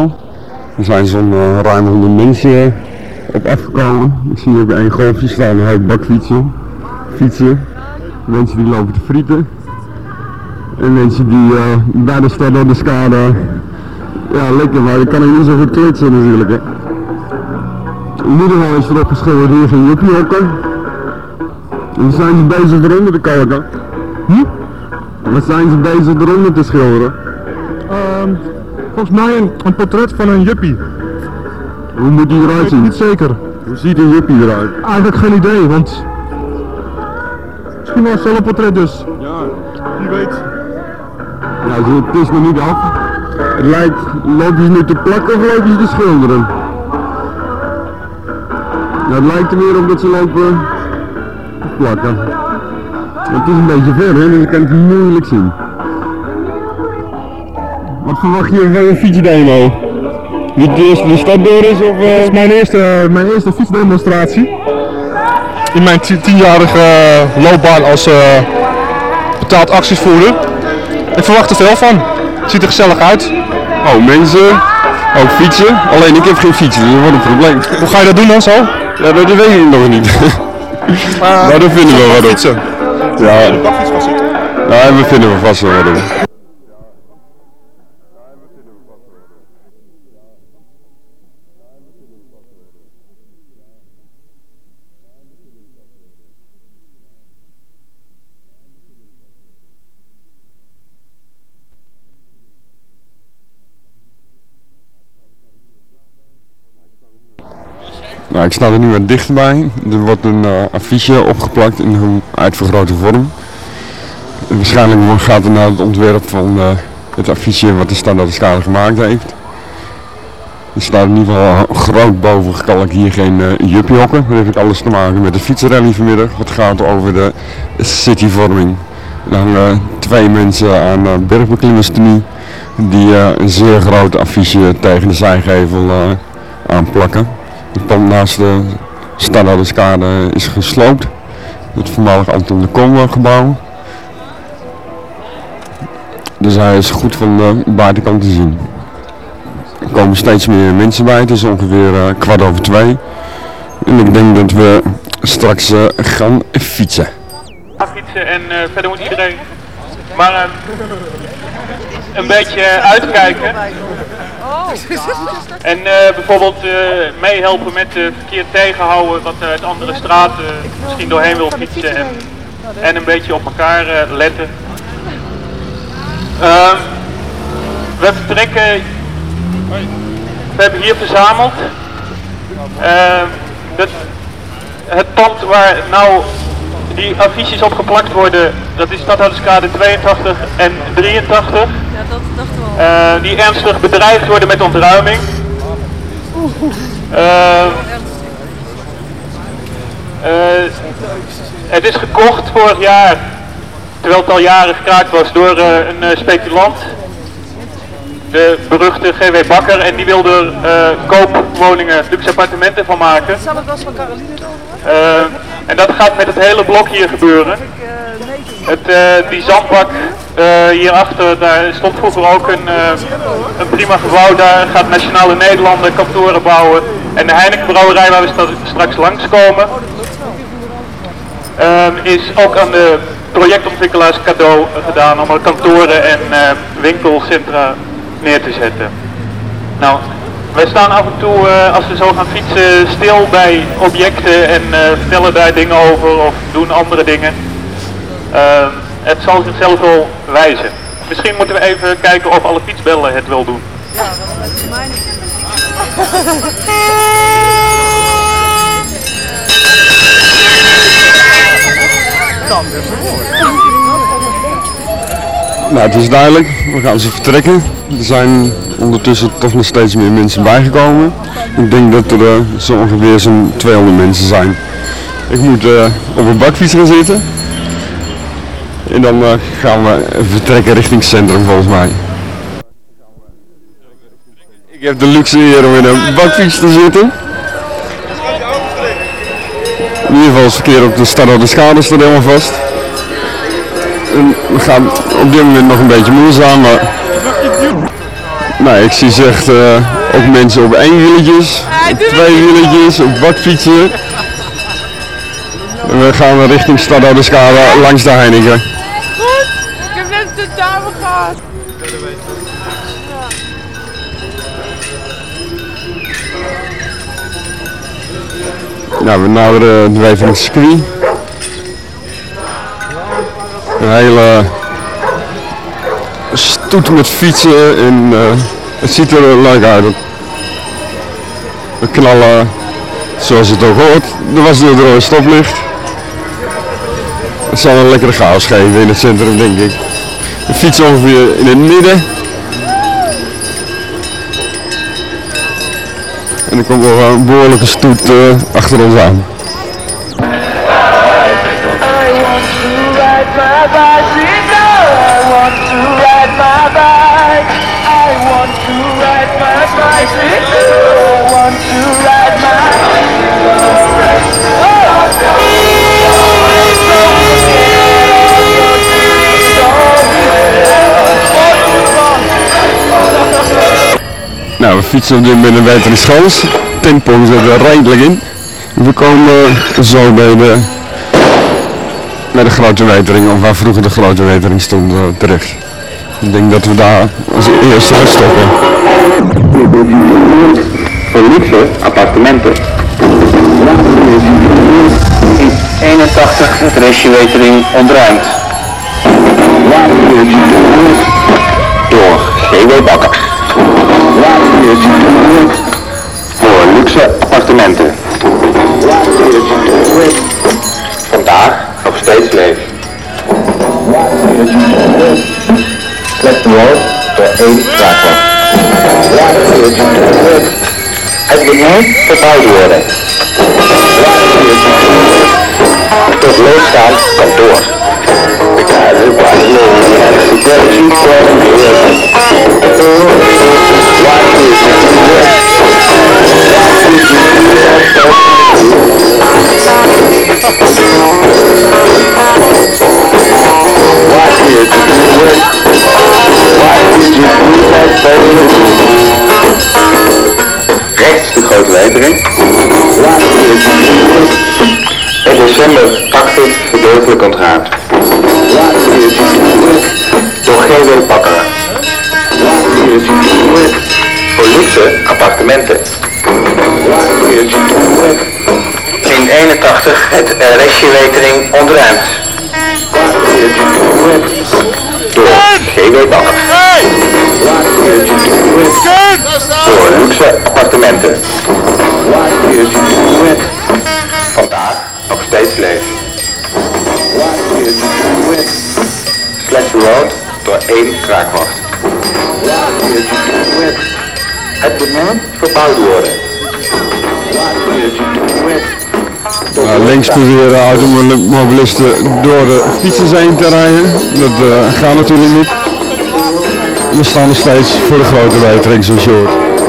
al. Er zijn zo'n ruim 100 mensen op afgekomen. Ik zie hier bij één golfje staan, een hoop bakfietsen. Mensen die lopen te frieten. En mensen die bij de stad door de skade. Ja, lekker, maar dan kan ik niet zo goed kletsen natuurlijk. Hè. In ieder geval is erop geschilderd hier geen juppiehokken. En dan zijn ze bezig eronder te koken. Wat zijn ze bezig eronder te schilderen? Volgens mij een portret van een juppie. Hoe moet die eruit zien? Niet zeker. Hoe ziet een juppie eruit? Eigenlijk geen idee, want misschien wel een zelfportret dus. Ja. Wie weet. Ja, het is nog niet af. Het lijkt, lopen ze nu te plakken of lopen ze te schilderen? Ja, het lijkt er meer op dat ze lopen te plakken. Het is een beetje ver, hè, dus ik kan het moeilijk zien. Wat verwacht je van een fietsdemo? Wie het eerst de stad door is of... Het is mijn eerste fietsdemonstratie. In mijn 10-jarige loopbaan als betaald actiesvoerder. Ik verwacht er veel van. Het ziet er gezellig uit. Oh, mensen, ook fietsen. Alleen ik heb geen fietsen, dus dat wordt een probleem. Hoe ga je dat doen dan zo? Ja, dat weet ik nog niet. Maar dat vinden we wel fietsen. Ja. De bakfiets gaan zitten. Ja, we vinden we vast wel wat doen. Nou, ik sta er nu wat dichterbij. Er wordt een affiche opgeplakt in een uitvergrote vorm. En waarschijnlijk gaat het naar het ontwerp van het affiche wat de Stad door de Skade gemaakt heeft. Er staat in ieder geval groot boven gekalkt hier geen juppiehokken. Dat heeft alles te maken met de fietsrally vanmiddag. Wat gaat over de cityvorming. Er hangen 2 mensen aan bergbeklimmerstenie die een zeer groot affiche tegen de zijgevel aanplakken. Het pand naast de Stad door de Skade is gesloopt. Het voormalig Anton de Kom gebouw. Dus hij is goed van de buitenkant te zien. Er komen steeds meer mensen bij, het is ongeveer 2:15. En ik denk dat we straks gaan fietsen. Fietsen en verder moet iedereen maar een beetje uitkijken. En bijvoorbeeld meehelpen met verkeer tegenhouden wat uit andere straten misschien doorheen wil fietsen en een beetje op elkaar letten. We vertrekken, we hebben hier verzameld. Het pand waar nou die affiches opgeplakt worden, dat is Stadhouderskade 82 en 83. Ja, dat dachten we al. Die ernstig bedreigd worden met ontruiming. Het is gekocht vorig jaar, terwijl het al jaren gekraakt was, door een speculant. De beruchte G.W. Bakker, en die wilde koopwoningen, luxe appartementen van maken. Zal het was van Caroline? En dat gaat met het hele blok hier gebeuren. Die zandbak hierachter, daar stond vroeger ook een prima gebouw. Daar gaat Nationale Nederlanden kantoren bouwen. En de Heineken brouwerij waar we straks langskomen, is ook aan de projectontwikkelaars cadeau gedaan om er kantoren en winkelcentra neer te zetten. Nou, wij staan af en toe, als we zo gaan fietsen, stil bij objecten en vertellen daar dingen over of doen andere dingen. Het zal zichzelf wel wijzen. Misschien moeten we even kijken of alle fietsbellen het wel doen. Ja, dat is mij niet. Nou, het is duidelijk, we gaan ze vertrekken. Er zijn ondertussen toch nog steeds meer mensen bijgekomen. Ik denk dat er zo ongeveer zo'n 200 mensen zijn. Ik moet op een bakfiets gaan zitten. En dan gaan we vertrekken richting het centrum volgens mij. Ik heb de luxe hier om in een bakfiets te zitten. In ieder geval is het verkeer op de Stad door de Skade staat helemaal vast. En we gaan op dit moment nog een beetje moeizaam, maar Nou, ik zie echt ook mensen op 1 wieletjes, op 2 wieletjes, op bakfietsen. En we gaan richting Stad Oudeschade langs de Heineken. Goed, ik heb net de dame gehad. Nou, we naderen de Weteringscircuit. Een hele stoet met fietsen en het ziet er leuk uit. We knallen zoals het ook hoort. Er was nu het rode stoplicht. Het zal een lekkere chaos geven in het centrum, denk ik. De fiets ongeveer in het midden. En er komt nog een behoorlijke stoet achter ons aan. Nou, we fietsen op dit moment een Weteringschans. Tempo zit er redelijk in. We komen zo bij de Grote Wetering, of waar vroeger de Grote Wetering stond, terecht. Ik denk dat we daar als eerste gaan stoppen. Voor luxe appartementen. In 81 het restje Wetering ontruimd. Door G.W. Bakker. Voor luxe appartementen. Vandaag nog steeds leeg. Slecht woord door 1 kraakwas. Het moet nooit verbouwd worden. Tot losstaand kantoor. Rechts de Grote Wetering. In december 80 gedeeltelijk ontruimd. Door G.W. Bakker. Voor luxe appartementen. In 81 het restje Wetering ontruimd. Door G.W. Bakker. Voor luxe appartementen. Vandaag nog steeds leeg. Slecht rood door 1 kraakwacht. Het moet nooit verbouwd worden. Links proberen automobilisten door de fietsers heen te rijden. Dat gaat natuurlijk niet. We staan nog steeds voor de Grote Wetering, zoals je hoort.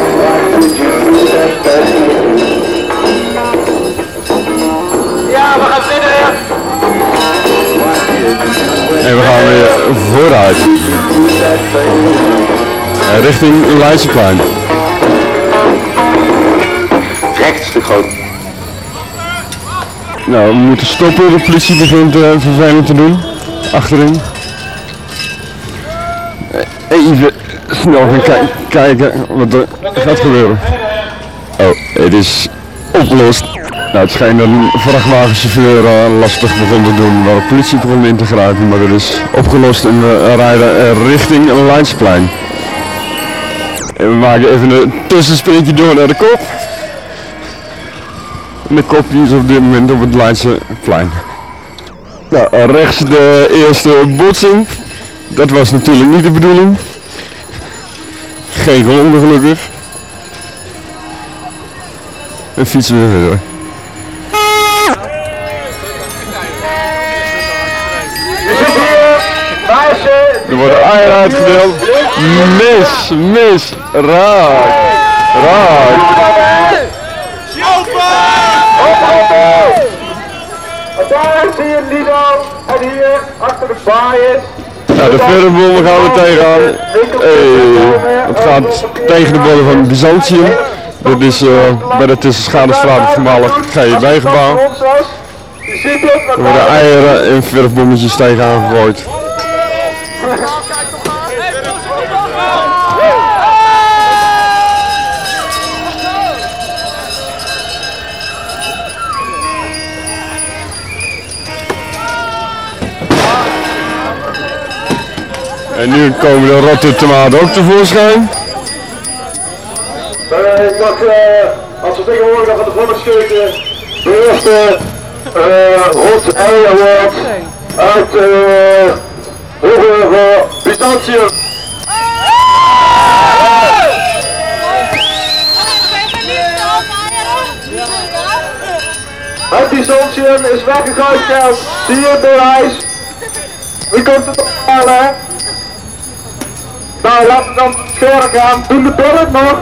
Ja, we gaan verder. En we gaan weer vooruit. Richting Leidseplein. Rechts de Grote. Nou, we moeten stoppen. De politie begint vervelend te doen. Achterin. Even snel gaan kijken wat er gaat gebeuren. Oh, het is opgelost. Nou, het schijnt dat een vrachtwagenchauffeur lastig begon te doen, waar de politie begon in te grijpen, maar dat is opgelost en we rijden richting Leidseplein. En we maken even een tussensprintje door naar de kop. En de kop die is op dit moment op het Leidseplein. Nou, rechts de eerste botsing. Dat was natuurlijk niet de bedoeling. Geen gewonden gelukkig. En fietsen we verder. Er wordt eieren uitgedeeld. Mis, raak. Daar zie je Lido en hier achter de baaiers Ja, de verrebommen gaan we tegenaan. Het gaat tegen de borden van Byzantium. Dat is bij de Tussenschadesstraat voormalig GEB-gebouw. Er worden eieren en verfbommetjes tegenaan gegooid. En nu komen de rotte tomaten ook tevoorschijn. Ik mag als vertegenwoordiger van de Volksscheuten de eerste Rot Ei Award uit Hoge Byzantium. Het Byzantium is weggegooid, geld. Zie je het bewijs? Wie komt het ophalen? Nou, laten we dan verder gaan. Doen de bullet nog?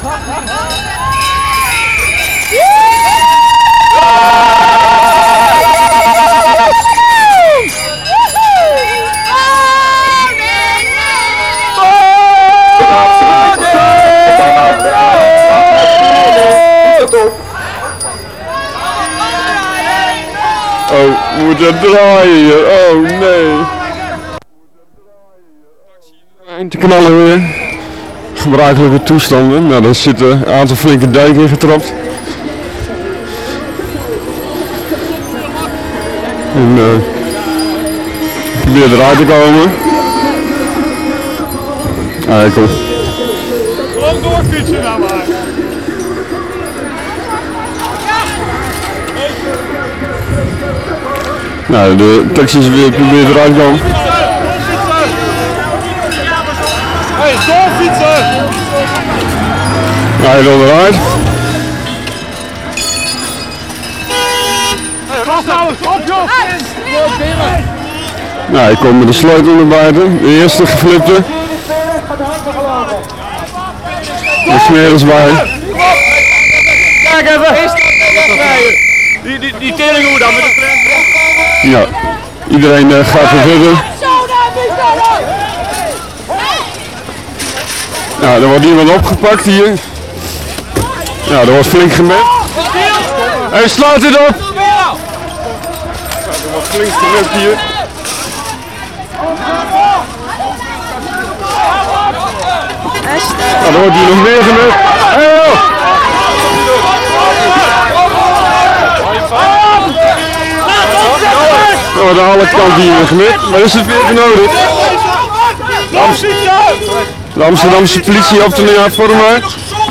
Oh, we moeten draaien hier. Oh nee. Eind te knallen weer. Gebruikelijke toestanden. Nou, daar zitten een aantal flinke dijken in getrapt. En probeer eruit te komen. Eikel. Gewoon doorfietsen nou maar. Nou, de taxis weer proberen eruit te komen. Hey, doorfietsen! Hij wil eruit. Hey, wacht nou eens op joh! Nou, hij komt met de sleutel naar buiten. De eerste geflipte. De smeris bij. Kijk even! Die teringhoer dan met de tram. Ja, iedereen gaat weer verder. Ja, er wordt iemand opgepakt hier. Ja, er wordt flink gemet. Hij slaat dit op! Ja, er wordt flink gemet hier. Ja, er wordt hier nog meer gemet. Hey, joh! Er wordt aan alle kanten hier gemet, maar is het weer nodig? De Amsterdamse politie op de vormen.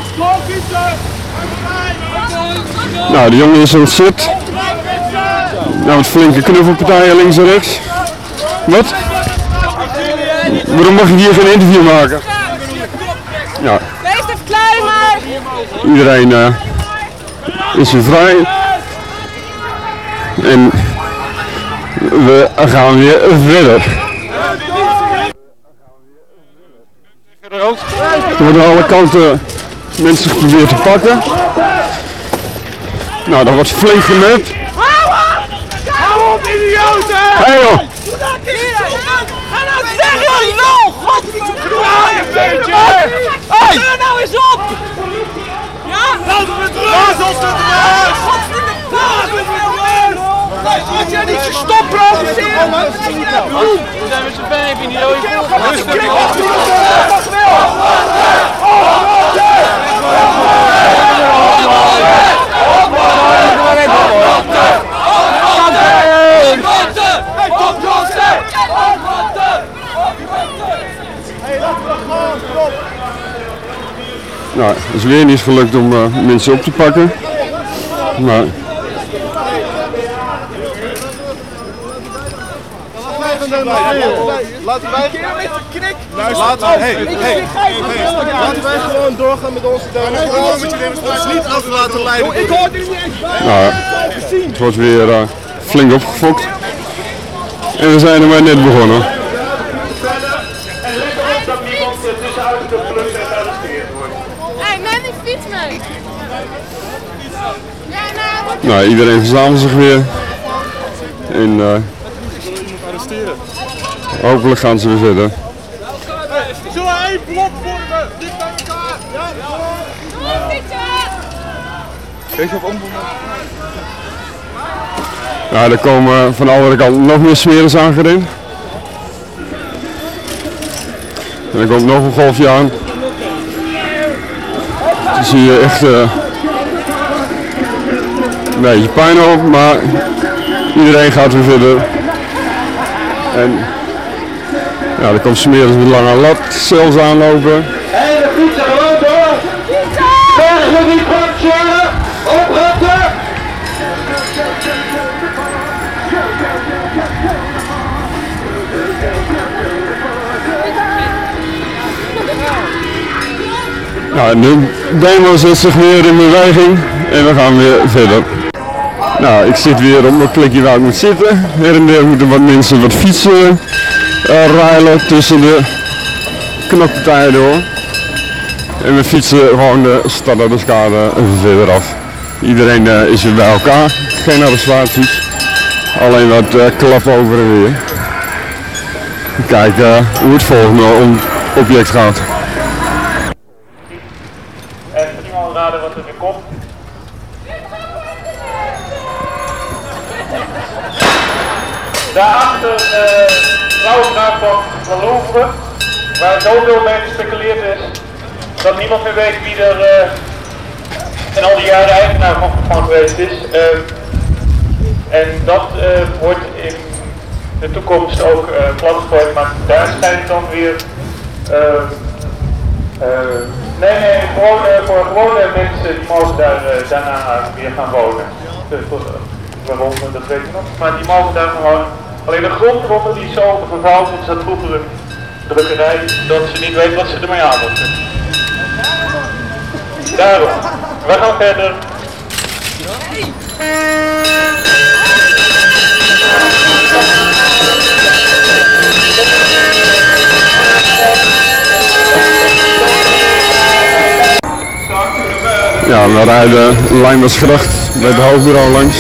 Nou, de jongen is aan het zit. Nou, met flinke knuffelpartijen links en rechts. Wat? Waarom mag ik hier geen interview maken? Ja. Wees even klein maar! Iedereen is weer vrij. En we gaan weer verder. Er worden aan alle kanten mensen geprobeerd te pakken. Nou, dat wordt flink gemet. Hou op, idioten! Hé joh! Ga nou zeggen, lul! God! Hey! Heur nou eens op! Ja? Laten we terug! Als het Als jij niet zo stop provoceren! We zijn met z'n vijf in die rode Rustig! Nou, het is weer niet gelukt om mensen op te pakken. Maar Laten wij gewoon doorgaan met onze demonstratie. Ons niet af laten leiden. Ik hoor dit niet eens. nou, het wordt weer flink opgefokt. En we zijn er maar net begonnen. Hé, neem die fiets mee! Nou, iedereen verzamelt zich weer. En Hopelijk gaan ze weer verder. Zullen we één blok vormen? Dicht bij elkaar. Weet je of om? Nou, er komen van de andere kant nog meer smeerders aangerend. En er komt nog een golfje aan. Dan zie je echt een beetje pijn op, maar iedereen gaat weer verder. En ja, er komt smeerders met lange lat zelfs aanlopen. En de fietsen gewoon door. Bergen die brandje. Oprukken. Nou, de demo zet zich weer in beweging en we gaan weer verder. Nou, ik zit weer op mijn plekje waar ik moet zitten. Her en der moeten wat mensen wat fietsen ruilen tussen de knokpartijen door. En we fietsen gewoon de Stadhouderskade verder af. Iedereen is weer bij elkaar, geen arrestaties. Alleen wat klap over en weer. Kijken hoe het volgende object gaat. En kan iemand raden wat er weer komt? Daarachter Vrouwengraaf van Louvre, waar zoveel mee gespeculeerd is dat niemand meer weet wie er in al die jaren eigenaar van geweest is. En dat wordt in de toekomst ook platgegooid, maar daar schijnt dan weer voor gewone mensen die mogen daarna weer gaan wonen. Waarom, dat weet ik nog. Maar die mogen daar gewoon. Alleen de grond eronder die is zo vervuild, want ze had vroeger een drukkerij, dat ze niet weet wat ze ermee aan moeten. Daarom. We gaan verder. Ja, we rijden Lijnbaansgracht bij het hoofdbureau langs.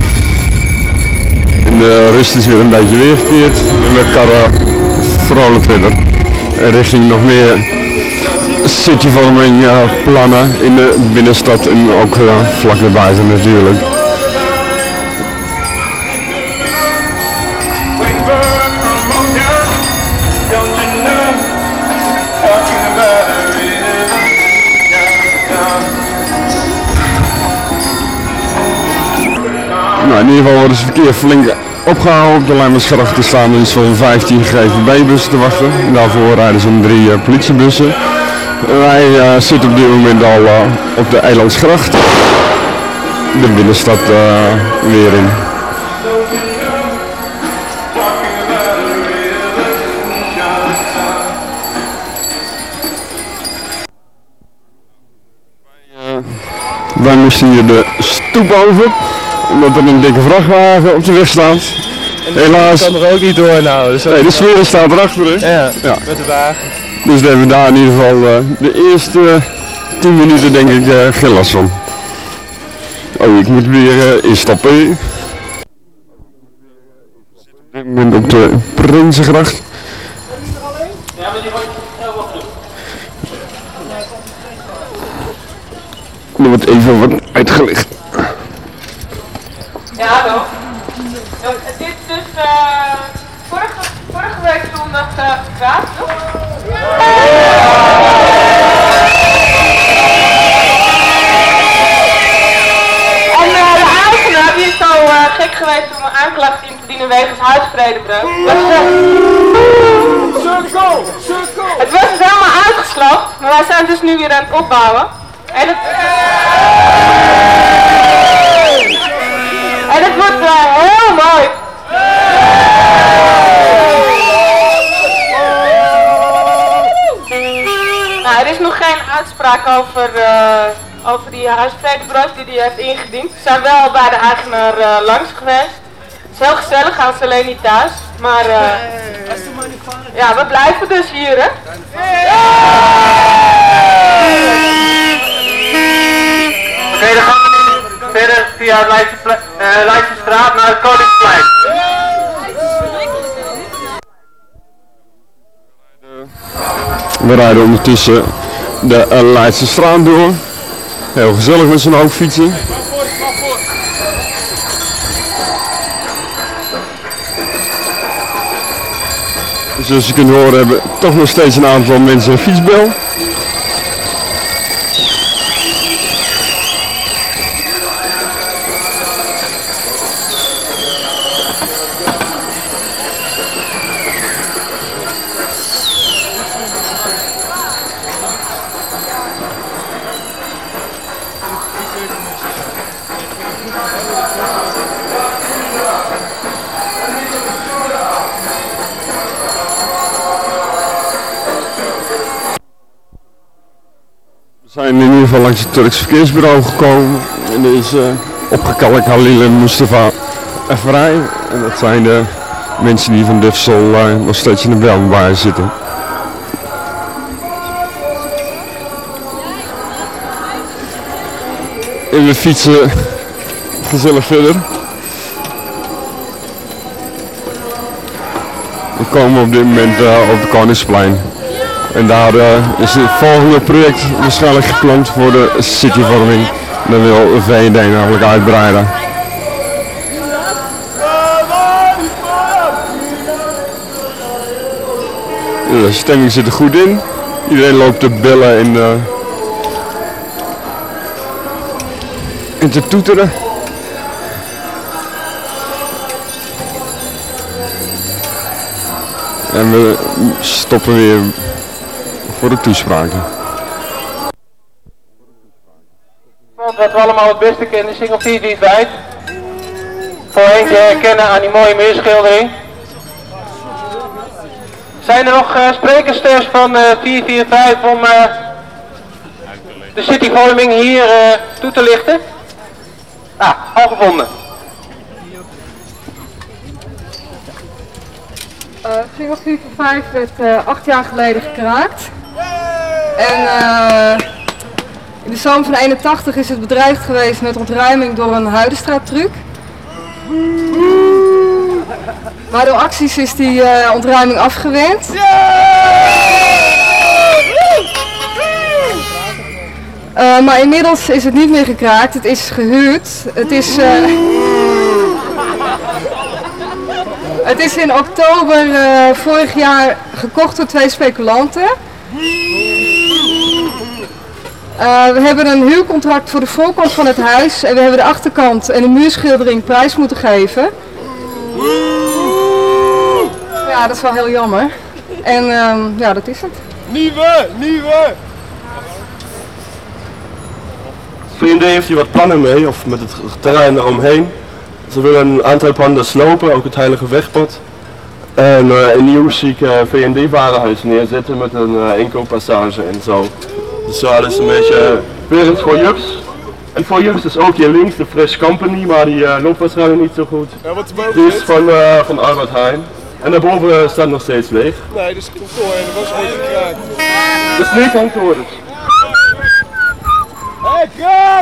En de rust is weer een beetje weergekeerd en we karren vrolijk verder. Richting nog meer cityvorming plannen in de binnenstad en ook vlak erbij zijn natuurlijk. Nou, in ieder geval wordt het verkeer flink opgehouden. Op de Lijnbaansgracht te staan is van 15 GVB-bussen te wachten. En daarvoor rijden zo'n 3 politiebussen. Wij zitten op dit moment al op de Eilandsgracht. De binnenstad weer in. Wij moesten hier de stoep over, omdat er een dikke vrachtwagen op de weg staat. Helaas. kan er ook niet door nou. Dus nee, de sfeer staat erachter. Ja, ja, met de wagen. Dus daar hebben we daar in ieder geval de eerste 10 minuten denk ik geen last van. Oh, ik moet weer instappen. Op dit moment op de Prinsengracht. Er wordt even wat uitgelicht. Ja, hallo. Het is dus vorige week zondag gepraat, toch? En de eigenaar die is zo gek geweest om een aanklacht in te dienen wegens huisvredebreuk. Het was dus helemaal uitgeslacht, maar wij zijn dus nu weer aan het opbouwen. En het wordt heel mooi. Nou, er is nog geen uitspraak over die huisvredebreuk die hij heeft ingediend. We zijn wel bij de eigenaar langs geweest. Het is heel gezellig, gaan ze alleen niet thuis. Maar ja, we blijven dus hier, hè. Oké, dan gaan we verder via het Leidsestraat naar het Koningsplein. We rijden ondertussen de Leidse straat door. Heel gezellig met zo'n hoop fietsen. Zoals je kunt horen hebben toch nog steeds een aantal mensen een fietsbel. We zijn in ieder geval langs het Turks verkeersbureau gekomen en er is opgekalkt Halil en Mustafa vrij. En dat zijn de mensen die van Dufsel nog steeds in de Belmbaar zitten. En we fietsen gezellig verder. We komen op dit moment op het Koningsplein. En daar is het volgende project waarschijnlijk gepland voor de cityvorming. Dan wil VND namelijk uitbreiden. De stemming zit er goed in. Iedereen loopt te bellen en te toeteren. En we stoppen weer voor de toespraken. Wat we allemaal het beste kennen, single 445. Voor eentje herkennen aan die mooie muurschildering. Zijn er nog sprekers van 445 om de cityvorming hier toe te lichten? Ah, al gevonden. Single 445 werd 8 jaar geleden gekraakt. En in de zomer van 81 is het bedreigd geweest met ontruiming door een Huidenstraattruc. Maar door acties is die ontruiming afgewend. Maar inmiddels is het niet meer gekraakt, het is gehuurd. Het is in oktober vorig jaar gekocht door 2 speculanten. We hebben een huurcontract voor de voorkant van het huis en we hebben de achterkant en de muurschildering prijs moeten geven. Ja, dat is wel heel jammer. En ja, dat is het. Nieuwe! VND heeft hier wat plannen mee, of met het terrein eromheen. Ze willen een aantal panden slopen, ook het Heilige Wegpad. En een nieuw chic VND-warenhuis neerzetten met een inkooppassage en zo. Dus ja, dat is een beetje weer voor Jux. En voor Jux is ook hier links de Fresh Company, maar die loopt waarschijnlijk niet zo goed. Ja, wat die is van Albert Heijn. En daarboven staat nog steeds leeg. Nee, dat is het kantoor en dat was ooit gekraakt. Dat is niet kantoor dus. Hé, kraak!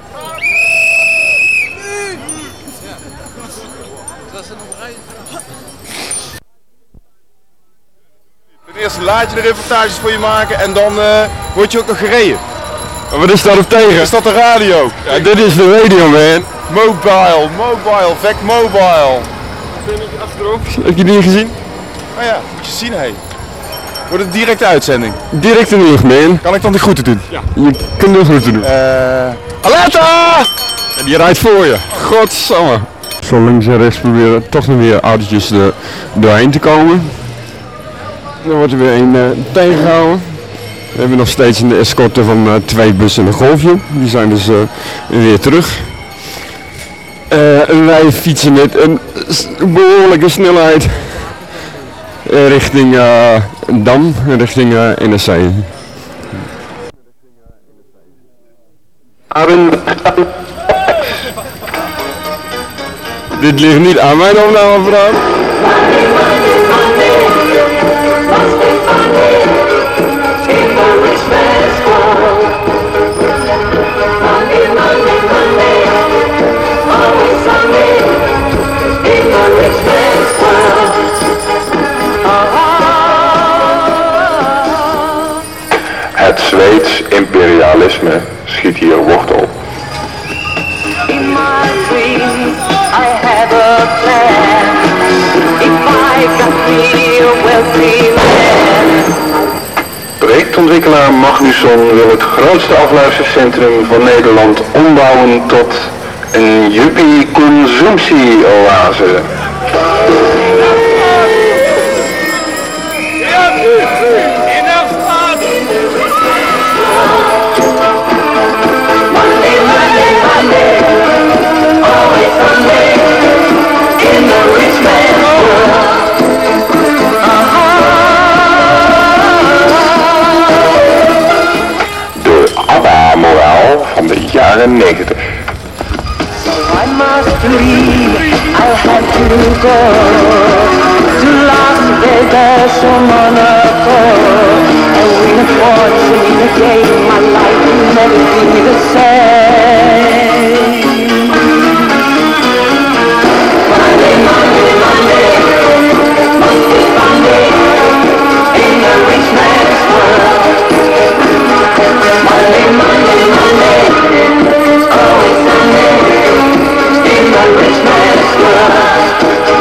Ten eerste laat je de reportages voor je maken en dan word je ook nog gereden. Maar wat is daarop tegen? Is dat de radio? Ja, dit is de radio, man. Mobile, Vec Mobile. Heb je die gezien? Oh ja, moet je zien hé. Wordt het directe uitzending? Direct in de lucht, man. Kan ik dan de groeten doen? Ja. Je kunt de groeten doen. Alerta! En die rijdt voor je. Godsamme. Zo links en rechts proberen toch nog weer autootjes doorheen te komen. Dan wordt er weer een tegengehouden. We hebben nog steeds een escorte van 2 bussen en een golfje. Die zijn dus weer terug. Wij fietsen met een behoorlijke snelheid richting Dam, richting NSC. Dit ligt niet aan mijn opnameapparaat. schiet hier wortel. In my dreams, I have a plan. If I can feel a wealthy man. Projectontwikkelaar Magnusson wil het grootste afluistercentrum van Nederland ombouwen tot een juppie-consumptie-oase. ABBA-moraal van de jaren 90. So I must leave, I have to go to Las Vegas or Monaco and win a fortune again. My life will never be the same. Monday, Monday, Monday, Monday, Monday, in the rich man's world. Monday, Monday, Monday, always Sunday, in the rich man's world.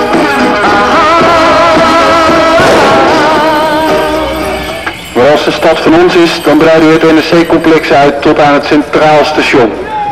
Maar als de stad van ons is, dan breiden we het NSC-complex uit tot aan het Centraal Station.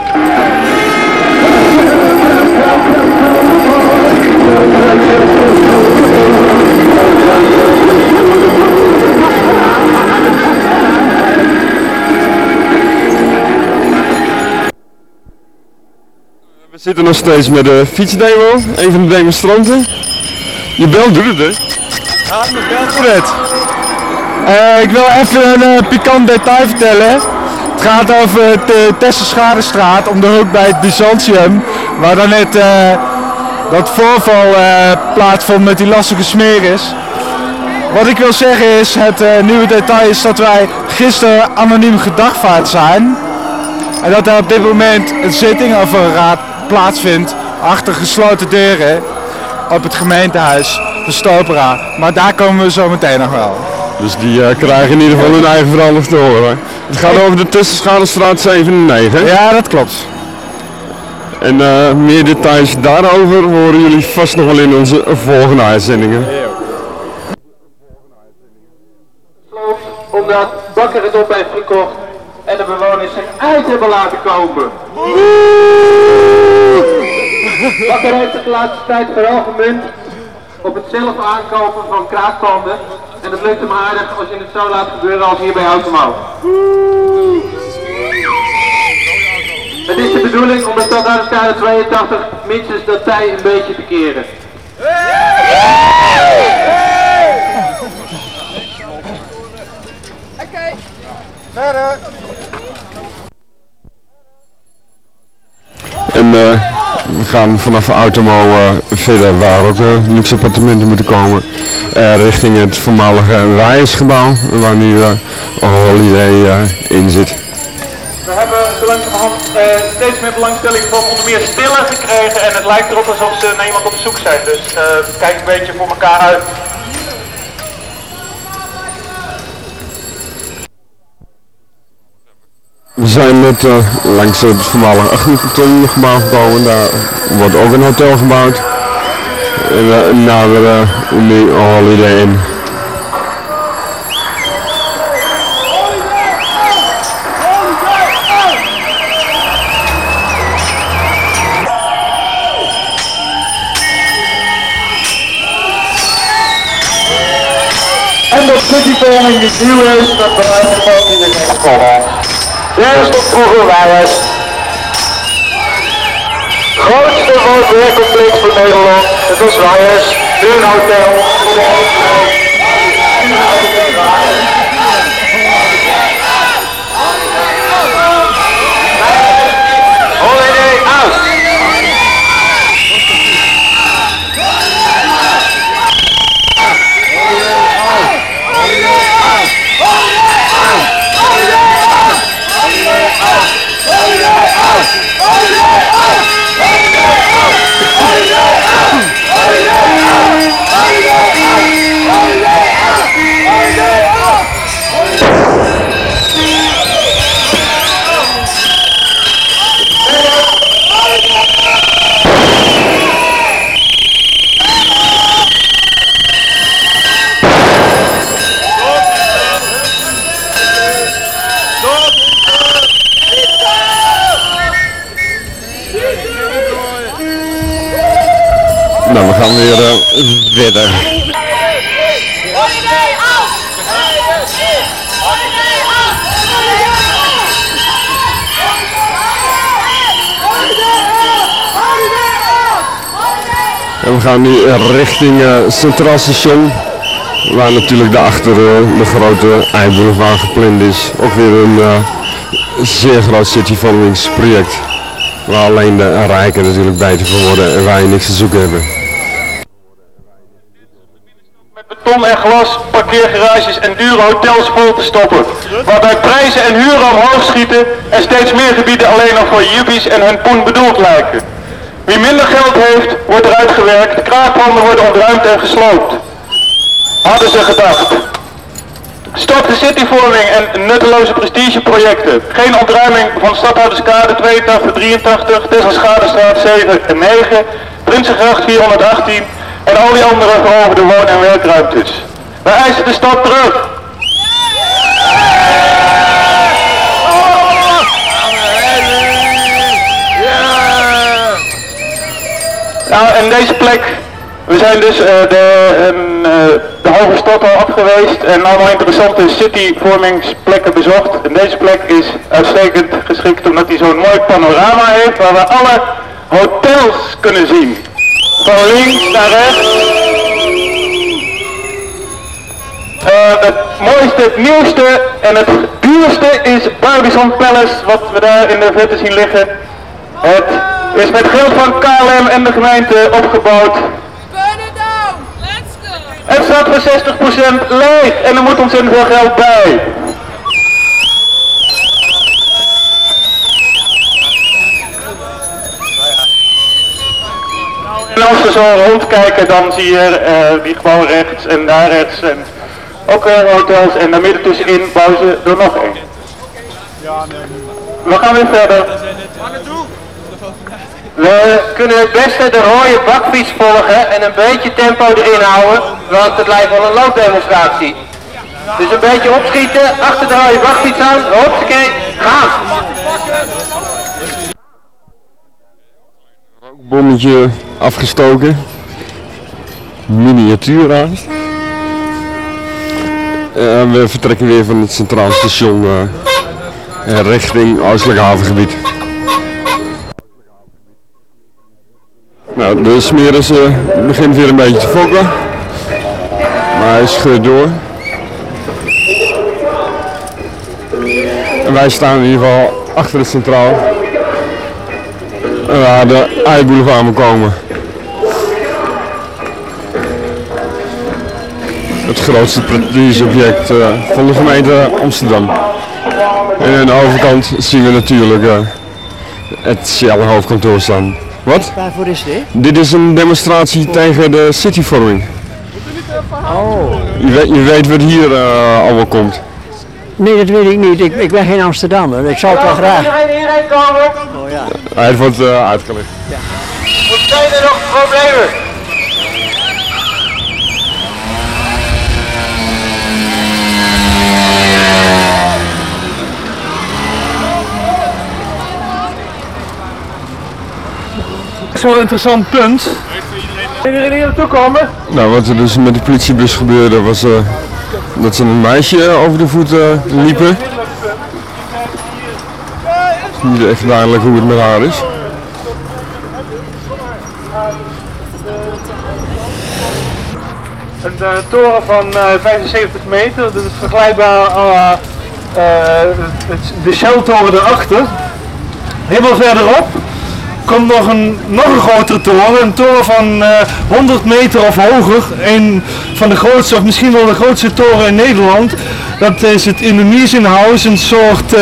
We zitten nog steeds met de fietsdemo, een van de demonstranten. Je bel doet het, hè? Ja, mijn bel doet het. Ik wil even een pikant detail vertellen. Het gaat over de Tesselschadestraat om de hoek bij het Byzantium, waar dan net dat voorval plaatsvond met die lastige smeris. Wat ik wil zeggen is, het nieuwe detail is dat wij gisteren anoniem gedagvaard zijn. En dat er op dit moment een zitting of een raad plaatsvindt achter gesloten deuren op het gemeentehuis de Stopera. Maar daar komen we zo meteen nog wel. Dus die krijgen in ieder geval hun eigen verhaal nog te horen. Het gaat over de Tesselschadestraat 7 en 9. Ja, dat klopt. En meer details daarover horen jullie vast nog wel in onze volgende uitzendingen. Omdat Bakker het op heeft gekocht en de bewoners zich uit hebben laten kopen. Bakker heeft het de laatste tijd vooral gemunt op het zelf aankopen van kraakpanden. En dat lukt hem aardig als je het zo laat gebeuren als hier bij Automo. Het is de bedoeling om de standaardskade 82 minstens dat tij een beetje te keren. Oké. Verder. En we gaan vanaf Automo verder waar ook luxe appartementen moeten komen. Richting het voormalige Wijsgebouw waar nu Holiday in zit. We hebben zo langzamerhand steeds meer belangstelling van onder meer Stille gekregen en het lijkt erop alsof ze naar iemand op zoek zijn. Dus kijk een beetje voor elkaar uit. We zijn net langs het voormalige Agricultuurgebouw gekomen, daar wordt ook een hotel gebouwd. En we naderen nu Holiday in. En dat cityplanning die nieuw is, dat bereikt gewoon in de next. Daar stond vroeger Wijers. Grootste woon-werkcomplex van Nederland. Het was Wijers. Nu een hotel. Holiday out. Nou, we gaan weer verder. En we gaan nu richting Centraal Station, waar natuurlijk daarachter de grote Eiboulevard gepland is. Ook weer een zeer groot cityvormingsproject, waar alleen de rijken natuurlijk beter van worden en waar je niks te zoeken hebben. Met beton en glas, parkeergarages en dure hotels vol te stoppen, waarbij prijzen en huren omhoog schieten en steeds meer gebieden alleen nog voor juppies en hun poen bedoeld lijken. Wie minder geld heeft, wordt eruit gewerkt, kraakpanden worden ontruimd en gesloopt. Hadden ze gedacht. Stop de cityvorming en nutteloze prestigeprojecten. Geen ontruiming van Stadhouderskade 82, 83, Tesselschadestraat 7 en 9, Prinsengracht 418 en al die andere veroverde woon- en werkruimtes. Wij eisen de stad terug. Nou, en deze plek, we zijn dus de Hoge Stad al af geweest en allemaal interessante cityvormingsplekken bezocht. En deze plek is uitstekend geschikt omdat hij zo'n mooi panorama heeft waar we alle hotels kunnen zien. Van links naar rechts. Het mooiste, het nieuwste en het duurste is Barbizon Palace, wat we daar in de verte zien liggen. Het is met geld van KLM en de gemeente opgebouwd. Het staat voor 60% leeg en er moet ontzettend veel geld bij. En als we zo rondkijken, dan zie je die gebouwen rechts en daar rechts en ook hotels en daar midden tussenin bouwen ze er nog één. We gaan weer verder. We kunnen het beste de rode bakfiets volgen en een beetje tempo erin houden, want het lijkt wel een loopdemonstratie. Dus een beetje opschieten, achter de rode bakfiets aan, hoppakee, gaan! Bommetje afgestoken. Miniatuur aan. We vertrekken weer van het Centraal Station richting Oostelijk Havengebied. Nou, de Smeris begint weer een beetje te fokken, maar hij scheurt door. En wij staan in ieder geval achter het Centraal, waar de Eiboulevard moet komen. Het grootste prestigeobject van de gemeente Amsterdam. En aan de overkant zien we natuurlijk het Shell hoofdkantoor staan. Wat? Waarvoor is dit? Dit is een demonstratie tegen de cityvorming. Oh. Je weet wat hier allemaal komt. Nee, dat weet ik niet. Ik ben geen Amsterdammer. Ik zou het wel graag. Iedereen komen? Oh ja. Hij wordt uitgelegd. Ja. Zijn er nog problemen? Dat is wel een interessant punt. Willen jullie hier naartoe komen? Nou, wat er dus met de politiebus gebeurde was dat ze een meisje over de voet liepen. Het is niet echt duidelijk hoe het met haar is. Een toren van 75 meter, dat is vergelijkbaar aan de Shell-toren erachter. Helemaal verderop komt nog een grotere toren, een toren van 100 meter of hoger. Een van de grootste, of misschien wel de grootste toren in Nederland. Dat is het Indonesian House, een soort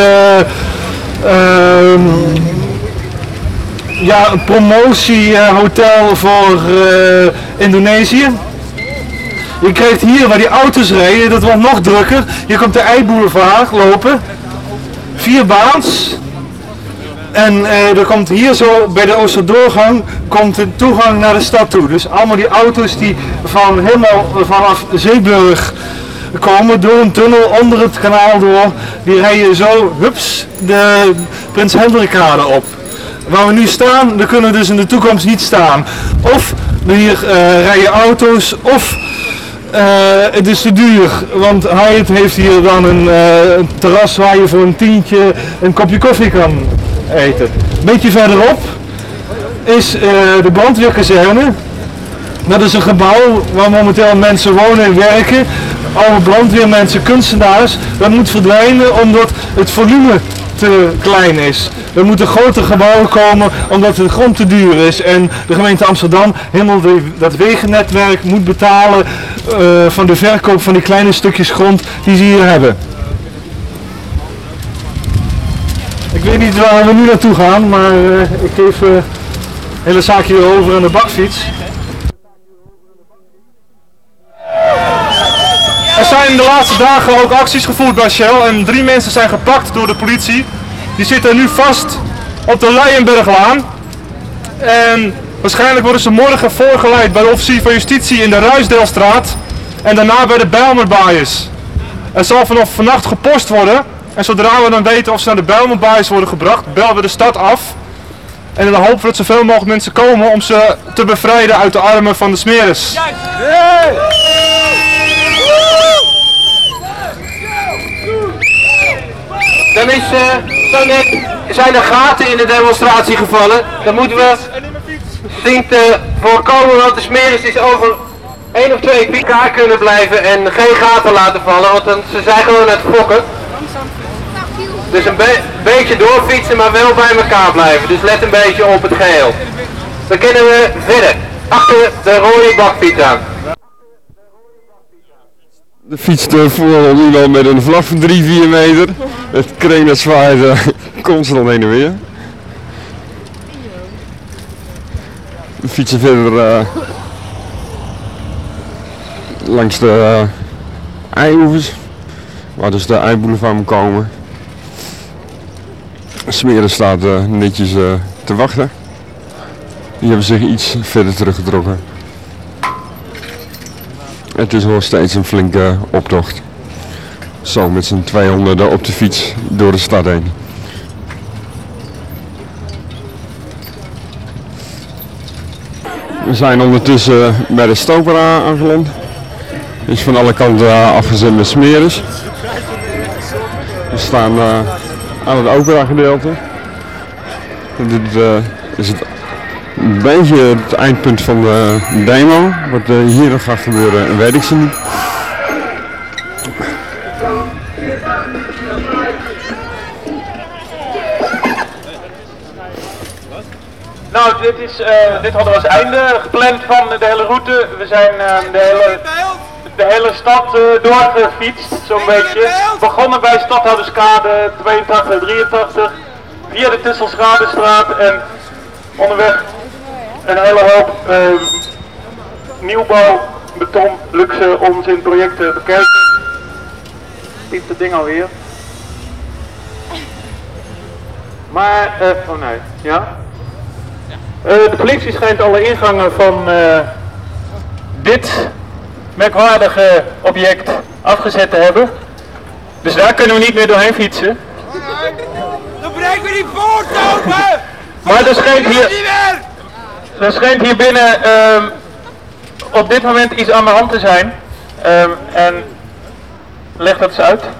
een promotiehotel voor Indonesië. Je krijgt hier waar die auto's rijden, dat wordt nog drukker. Hier komt de Eiboulevard lopen. 4 baans. En er komt hier zo bij de Oosterdoorgang komt de toegang naar de stad toe. Dus allemaal die auto's die vanaf Zeeburg komen door een tunnel onder het kanaal door. Die rijden zo, hups, de Prins Hendrikkade op. Waar we nu staan, daar kunnen we dus in de toekomst niet staan. Of hier rijden auto's of het is te duur, want Hyatt heeft hier dan een terras waar je voor een tientje een kopje koffie kan eten. Een beetje verderop is de brandweerkazerne. Dat is een gebouw waar momenteel mensen wonen en werken. Alle brandweermensen, kunstenaars. Dat moet verdwijnen omdat het volume te klein is. Er moeten grotere gebouwen komen omdat de grond te duur is. En de gemeente Amsterdam helemaal dat wegennetwerk moet betalen van de verkoop van die kleine stukjes grond die ze hier hebben. Ik weet niet waar we nu naartoe gaan, maar ik geef de hele zaak hier over aan de bakfiets. Er zijn de laatste dagen ook acties gevoerd bij Shell en 3 mensen zijn gepakt door de politie. Die zitten nu vast op de Leijenberglaan. En waarschijnlijk worden ze morgen voorgeleid bij de officier van justitie in de Ruisdeelstraat. En daarna bij de Bijlmerbaaiers. Er zal vanaf vannacht gepost worden. En zodra we dan weten of ze naar de Bijlmerbaaiers worden gebracht, bellen we de stad af. En dan hopen we dat zoveel mogelijk mensen komen om ze te bevrijden uit de armen van de smeris. Dan zijn er gaten in de demonstratie gevallen. Dan moeten we zien te voorkomen, want de smeris is over 1 of 2 elkaar kunnen blijven en geen gaten laten vallen, want ze zijn gewoon aan het fokken. Dus een beetje doorfietsen, maar wel bij elkaar blijven. Dus let een beetje op het geheel. Dan kunnen we verder, achter de rode bakfiets aan. De fiets voor nu wel met een vlag van 3-4 meter. Het kreng dat zwaait constant heen en weer. We fietsen verder langs de eioevers, waar dus de eiboulevard moet komen. Smeris staat netjes te wachten. Die hebben zich iets verder teruggetrokken. Het is nog steeds een flinke optocht. Zo met z'n 200 op de fiets door de stad heen. We zijn ondertussen bij de Stopera aangeland. Is van alle kanten afgezet met smeris. We staan aan het opera gedeelte. Dit is het een beetje het eindpunt van de demo. Wat hier nog gaat gebeuren, weet ik ze niet. Nou, dit hadden we als einde gepland van de hele route. We zijn de hele stad doorgefietst, zo'n beetje. Begonnen bij Stadhouderskade 82, 83, via de Tisselschradestraat en onderweg een hele hoop nieuwbouw, beton, luxe, onzin projecten bekijken. Piept het ding alweer. Maar, oh nee, ja? De politie schijnt alle ingangen van dit merkwaardige object afgezet te hebben. Dus daar kunnen we niet meer doorheen fietsen. Dan breken we die poort open! Maar er schijnt hier binnen op dit moment iets aan de hand te zijn. En leg dat eens uit.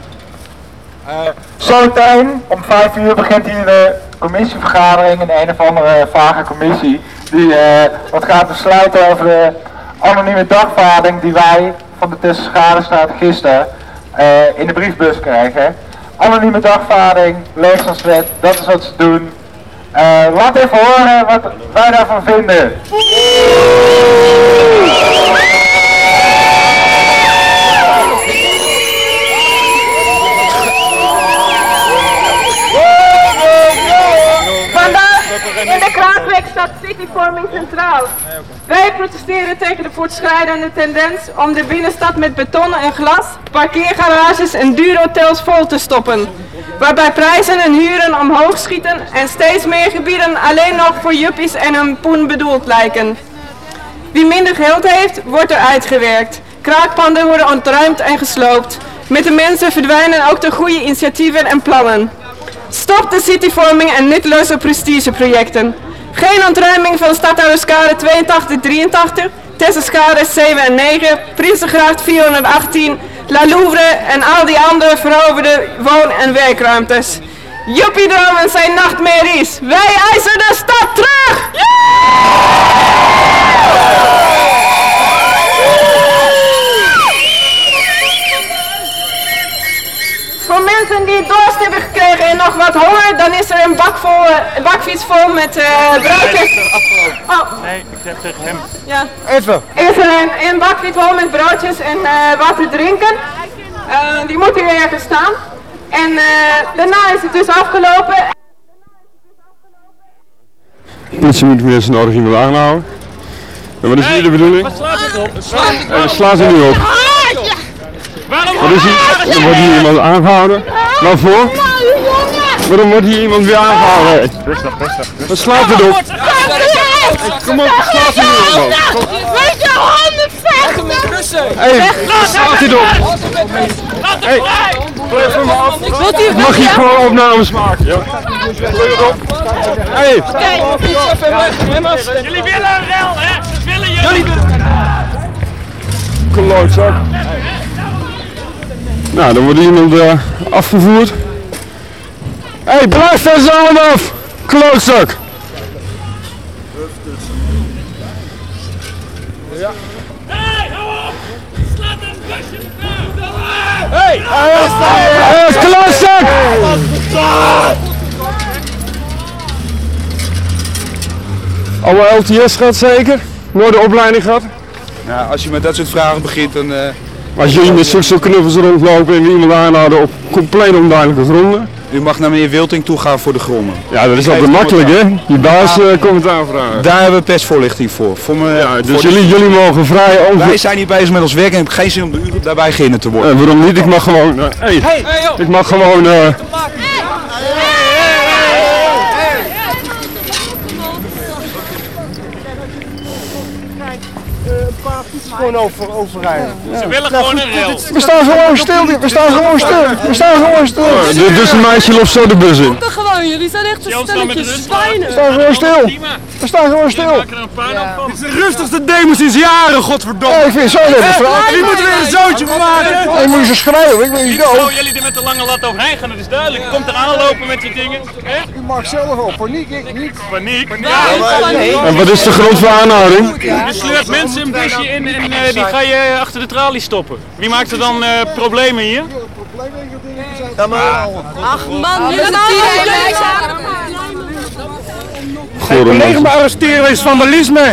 Zometeen om 5 uur begint hier de commissievergadering in een of andere vage commissie die wat gaat besluiten over de anonieme dagvaarding die wij van de Tisselschradestraat gisteren in de briefbus krijgen. Anonieme dagvaarding, leefstandswet, dat is wat ze doen. Laat even horen wat wij daarvan vinden. In de Kraakweg staat cityvorming centraal. Wij protesteren tegen de voortschrijdende tendens om de binnenstad met beton en glas, parkeergarages en dure hotels vol te stoppen. Waarbij prijzen en huren omhoog schieten en steeds meer gebieden alleen nog voor juppies en hun poen bedoeld lijken. Wie minder geld heeft, wordt er uitgewerkt. Kraakpanden worden ontruimd en gesloopt. Met de mensen verdwijnen ook de goede initiatieven en plannen. Stop de cityvorming en nutteloze prestigeprojecten. Geen ontruiming van Stadhouderskade 82-83, Tesselskade 7 en 9, Prinsengracht 418, La Louvre en al die andere veroverde woon- en werkruimtes. Joppiedromen zijn nachtmerries. Wij eisen de stad terug! Voor mensen die dorst hebben gekregen en nog wat honger, dan is er een bakfiets vol met broodjes. Oh. Nee, ik zeg tegen hem. Ja. Even. Is er een bakfiets vol met broodjes en wat te drinken. Die moet hier ergens staan. En daarna is het dus afgelopen. De politie moet weer zijn nodig iemand aanhouden. En wat is hier de bedoeling? Wat slaat het op? Slaat er niet op. Wat is hier? Er wordt hier iemand aangehouden. Waarvoor? Waarom wordt hier iemand weer aangehouden? Rustig. Wat slaat het op? Kom op, slaat er niet op. Met je handen vechten! Hé, slaat dit op. Hé, blijf van me af. Ik mag hier gewoon opnames maken. Ja. Hé. Jullie willen een rel, hè? Dat willen jullie. Klootzak. Nou, dan wordt iemand afgevoerd. Hé, blijf daar zo allemaal af! Klootzak! Ja. Hey, hou op! Slaat een busje vrouw! Hey! Klootzak! Alle LTS gaat zeker? Nooit de opleiding gehad? Nou, als je met dat soort vragen begint, dan... Als jullie met zulke knuffels rondlopen en iemand aanhouden op compleet onduidelijke gronden. U mag naar meneer Wilting toe gaan voor de gronden. Ja, dat is altijd makkelijk, hè? Je baas komt het aanvragen. Daar hebben we persvoorlichting voor. Dus jullie mogen vrij over... Wij zijn hier bezig met ons werk en ik heb geen zin om de uren daarbij beginnen te worden. Waarom niet? Ik mag gewoon... ik mag gewoon... Gewoon overrijden. Ze willen gewoon een rel. We staan gewoon stil. We staan gewoon stil. Dus een meisje loopt zo de bus in. Gewoon, jullie zijn echt een stelletje zwijnen. We staan gewoon stil. We staan gewoon stil. Het is de rustigste demo sinds jaren, godverdomme. Ja, ik vind het zo demonstratie. Wie moet er weer een zootje van maken? Ik moet ze schrijven, ik ben niet dood. Zou jullie er met de lange lat overheen gaan, dat is duidelijk. Je komt er aanlopen met je dingen. U mag zelf op, paniek, ik niet. Paniek? En wat is de grond voor aanhouding? Je sleurt mensen een busje in en die ga je achter de tralies stoppen. Wie maakt er dan problemen hier? Ach man, nu is het hier een collega me arresteren is vandalisme.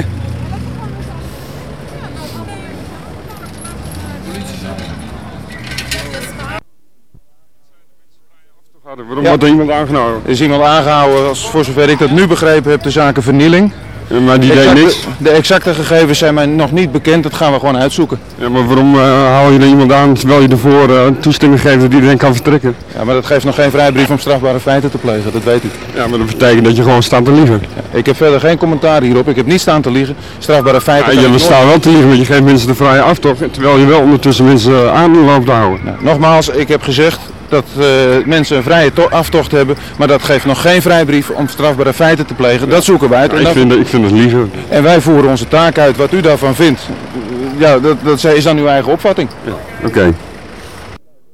Waarom wordt er iemand aangehouden? Er is iemand aangehouden, voor zover ik dat nu begrepen heb, de zaken vernieling. Ja, maar die deed niks? De exacte gegevens zijn mij nog niet bekend, dat gaan we gewoon uitzoeken. Ja, maar waarom hou je er iemand aan terwijl je ervoor toestemming geeft dat iedereen kan vertrekken? Ja, maar dat geeft nog geen vrijbrief om strafbare feiten te plegen, dat weet u. Ja, maar dat betekent dat je gewoon staat te liegen. Ja, ik heb verder geen commentaar hierop, ik heb niet staan te liegen. Strafbare feiten... Ja, je staat wel te liegen, want je geeft mensen de vrije aftocht, terwijl je wel ondertussen mensen aan loopt te houden. Nou, nogmaals, ik heb gezegd dat mensen een vrije aftocht hebben, maar dat geeft nog geen vrijbrief om strafbare feiten te plegen. Dat zoeken wij uit. Ja, ik vind het liegen. En wij voeren onze taak uit. Wat u daarvan vindt, ja, dat is dan uw eigen opvatting. Ja, oké.